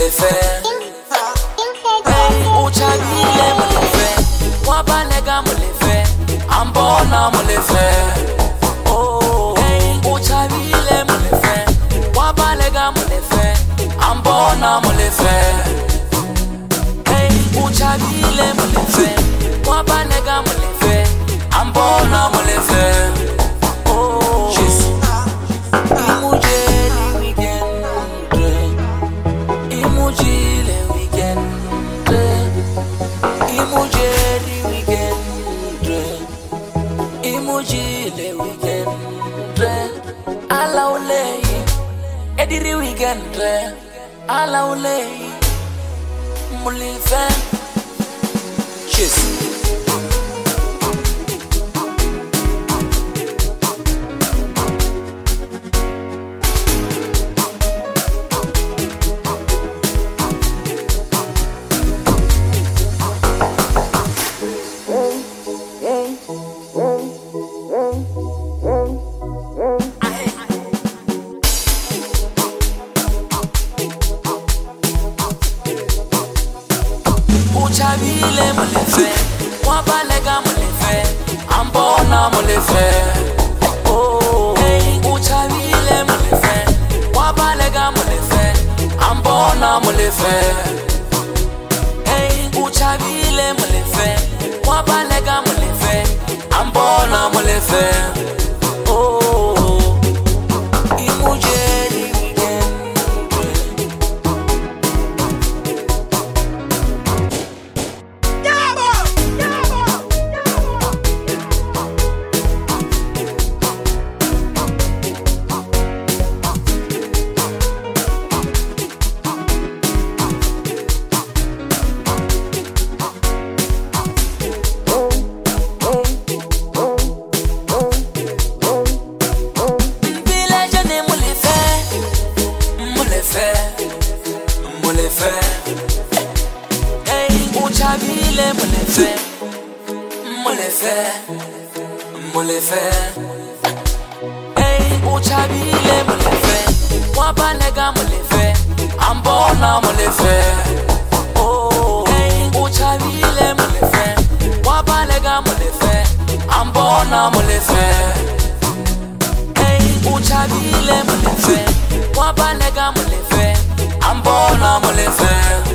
le fait. Uchabile me le fait. Wabalega me le fait. Ambona me le fait. Oh, uchabile me le fait. Wabalega me le fait. Ambona me le fait. Uchabile me le fait. Wabalega me le fait. Ambona me le fait. Oh, le weekend ala ulei ediri weekend ala ulei mulife cheers. Uchabile me le fait, wabalega me le fait, ambona me le fait. Oh, uchabile me le fait, wabalega me le fait, ambona me le fait. Uchabile me le fait, wabalega me le fait, ambona me le fait. Oh, imujeri uchabile me le fait, me le fait. Uchabile me le fait, wabalega me le fait, ambona me le fait. Oh, uchabile me le fait, wabalega me le fait, ambona me le fait. Uchabile me le fait, wabalega me le fait, ambona me le fait.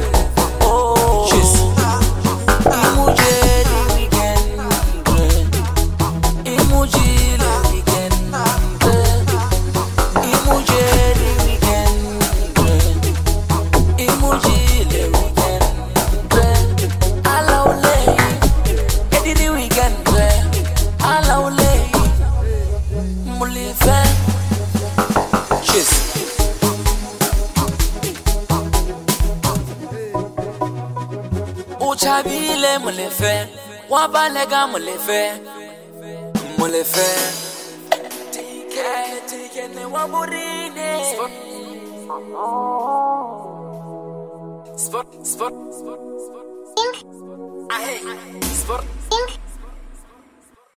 Uchabile me le fait, wabalega me le fait, me le fait. Tike ne waburine. Spot. Spot.